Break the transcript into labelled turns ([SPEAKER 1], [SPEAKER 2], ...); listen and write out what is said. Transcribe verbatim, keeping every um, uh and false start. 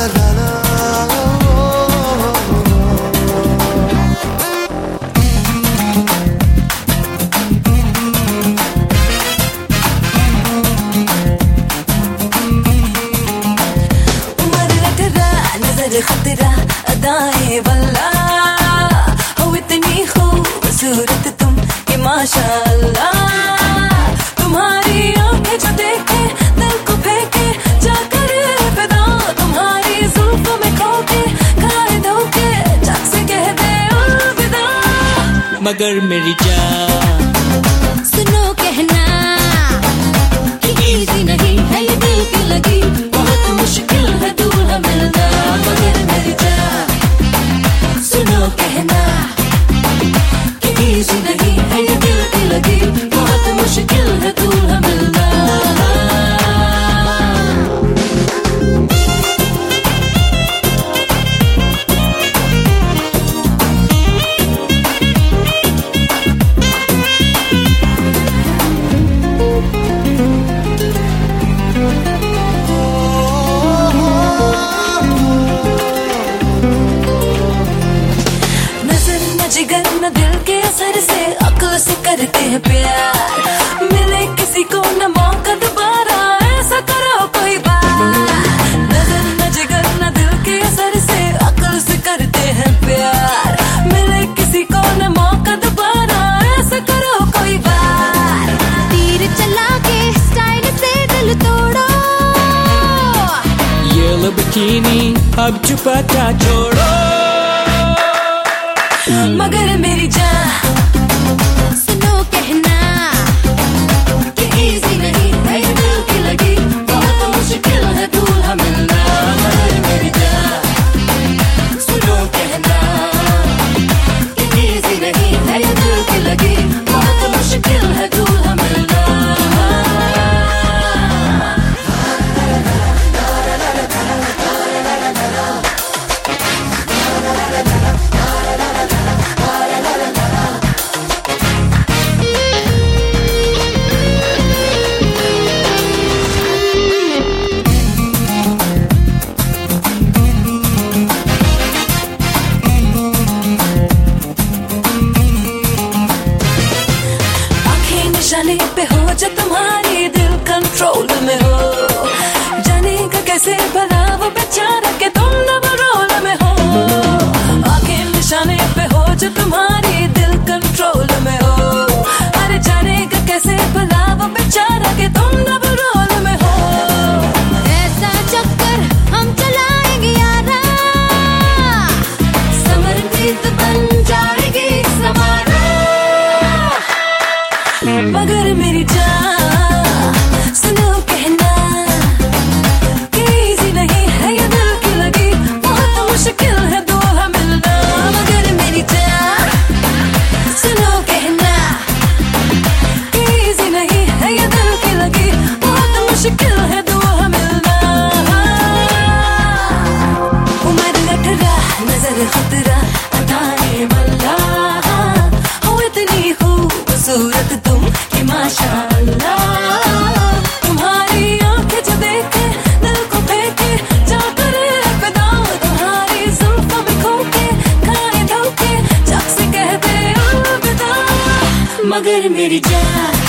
[SPEAKER 1] ला ला ला
[SPEAKER 2] खतरा अदाएं वल्ला हो इतनी खूबसूरत तुम कि माशाअल्लाह तुम्हारी आंखें जो देखे दिल को फेंके जाकर फिदा तुम्हारी जुल्फों में खोके खाए धोके जग से कह दे अलविदा
[SPEAKER 3] मगर मेरी जान
[SPEAKER 2] सुनो कहना कि इजी नहीं है ये दिल की लगी बहुत मुश्किल है दूल्हा मिलना मगर मेरी जान सुनो कहना कि इजी नहीं है ये दिल की लगी बहुत मुश्किल है दूल्हा मिलना जिगर न दिल के असर से अक्ल से करते हैं प्यार मिले किसी को न मौका दोबारा ऐसा करो कोई बार नजर न जिगर न दिल के असर से अक्ल से करते हैं प्यार मिले किसी को न मौका दोबारा ऐसा करो कोई बार तीर चला के स्टाइल से दिल तोड़ो
[SPEAKER 3] ये लो बिकिनी अब चुपता छोड़ो
[SPEAKER 2] मगर मेरी जान सुनो कहना कि इजी नहीं है ये दिल की लगी बहुत मुश्किल है दूल्हा मिलना मगर मेरी जान सुनो कहना कि इजी नहीं है ये दिल की लगी बहुत मुश्किल है दूल्हा मिलना निशाने पे हो जो तुम्हारी दिल कंट्रोल में हो जानेगा कैसे भला वो बेचारा के तुम डबल रोल में हो आखिर निशाने पे हो जो तुम्हारी दिल कंट्रोल में हो अरे जानेगा कैसे भला वो बेचारा के तुम डबल रोल में हो ऐसा चक्कर हम चलाएंगे यारा समरजीत बन जाएगी समारा मगर मेरी जान सुनो कहना कि इजी नहीं है ये दिल की लगी बहुत मुश्किल है दूल्हा मिलना मगर मेरी जान सुनो कहना कि इजी नहीं है ये दिल की लगी बहुत मुश्किल है दूल्हा मिलना उम्र अठारह नजर खतरा अदाएं वल्ला हो इतनी खूबसूरत तुम कि माशाअल्लाह तुम्हारी आंखें जो देखे दिल को फेंके जाकर फिदा तुम्हारी जुल्फों में खोके खाए धोके जग से कह दे अलविदा मगर मेरी जान